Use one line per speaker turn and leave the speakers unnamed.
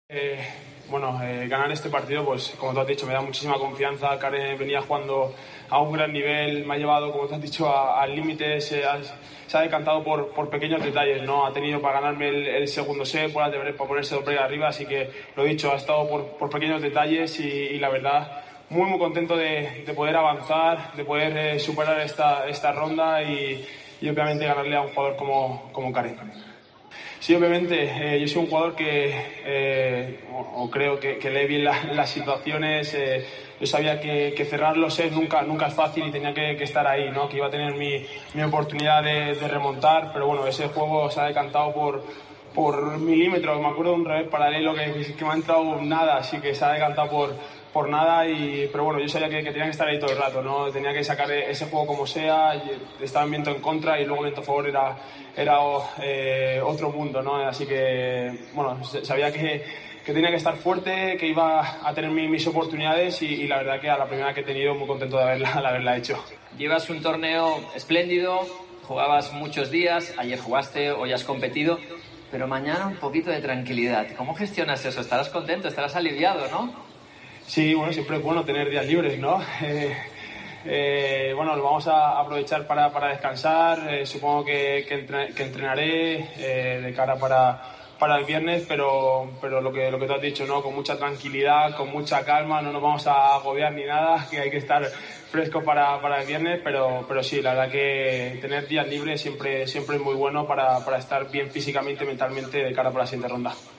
Ganar este partido, pues como tú has dicho, me da muchísima confianza. Karen venía jugando a un gran nivel, me ha llevado, como tú has dicho, al límite. Se ha decantado por pequeños detalles, ¿no? Ha tenido para ganarme el segundo set, para ponerse doble arriba, así que lo he dicho, ha estado por pequeños detalles y la verdad, muy contento de poder avanzar, de poder superar esta ronda y obviamente ganarle a un jugador como Karen. Sí, obviamente, yo soy un jugador que creo que lee bien las situaciones. Yo sabía que cerrar los sets nunca es fácil y tenía que estar ahí, ¿no? Que iba a tener mi oportunidad de remontar, pero bueno, ese juego se ha decantado por milímetros. Me acuerdo de un revés paralelo que me ha entrado nada, así que se ha decantado por nada, pero bueno, yo sabía que tenía que estar ahí todo el rato, ¿no? Tenía que sacar ese juego como sea. Estaba en viento en contra y luego viento a favor era otro mundo, ¿no? Así que, bueno, sabía que tenía que estar fuerte, que iba a tener mis oportunidades y la verdad que a la primera que he tenido muy contento de haberla hecho.
Llevas un torneo espléndido, jugabas muchos días, ayer jugaste, hoy has competido, pero mañana un poquito de tranquilidad. ¿Cómo gestionas eso? Estarás contento, estarás aliviado, ¿no?
Sí, bueno, siempre es bueno tener días libres, ¿no? Lo vamos a aprovechar para descansar. Supongo que entrenaré de cara para el viernes, pero lo que tú has dicho, ¿no? Con mucha tranquilidad, con mucha calma, no nos vamos a agobiar ni nada, que hay que estar fresco para el viernes, pero sí, la verdad que tener días libres siempre es muy bueno para estar bien físicamente y mentalmente de cara para la siguiente ronda.